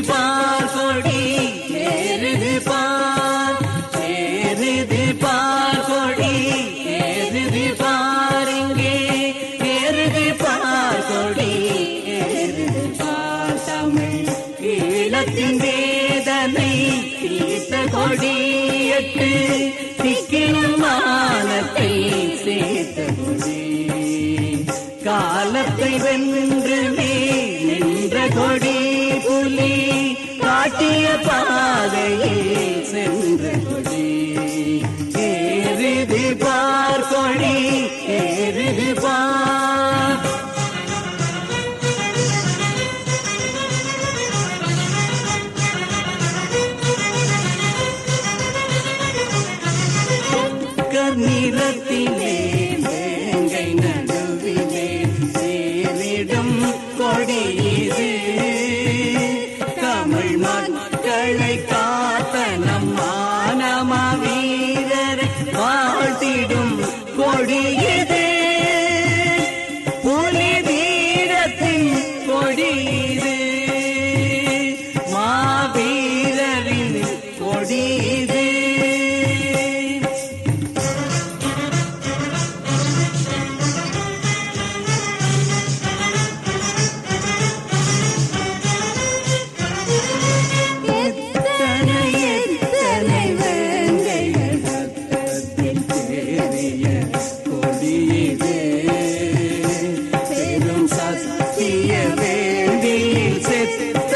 பார் கொடி ஏறுது பார், ஏறுது பார் கொடி ஏறுது பார், இங்கே ஏறுது பார் கொடி ஏறுது பார். தமிழ் ஈழத்தின் வேதனை தீர்த்த கொடியட்டு திக்கிலும் மானத்தை சேர்த்த கொடி, காலத்தை வென்று நின்ற கொடி, புலி காட்டிய பாதையில் சென்ற கொடி ஏறுது பார் கொடி ஏறுது பார். நிறத்திலே வேங்கை நடுவிலே சேரிடும் கொடி இது, தமிழ் மக்களை காத்த நம் மானமா வீரரை வாழ்த்திடும் கொடி இது, புலி வீரத்தின் கொடி இது, மாவீரரின் கொடி இது. சத்திய வேண்டில் செத்த